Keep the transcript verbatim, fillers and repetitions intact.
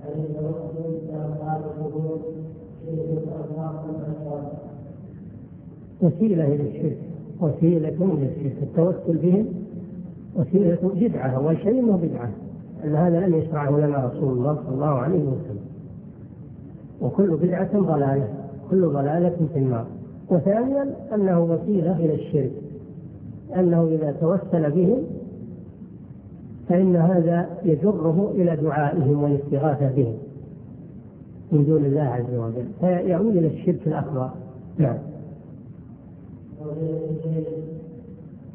وسيلة إلى الشرك، وسيلة إلى الشرك. التوسل بهم وسيلة بدعة، أول شيء إنه بدعة، أن هذا لم يشرعه لنا رسول الله صلى الله عليه وسلم، وكل بدعة ضلالة، كل ضلالة في النار. وثانيا أنه وسيلة إلى الشرك، أنه إذا توسل بهم فإن هذا يجره إلى دعائهم والاستغاثة بهم من دون الله عز وجل، فيعود إلى الشرك الأكبر. نعم.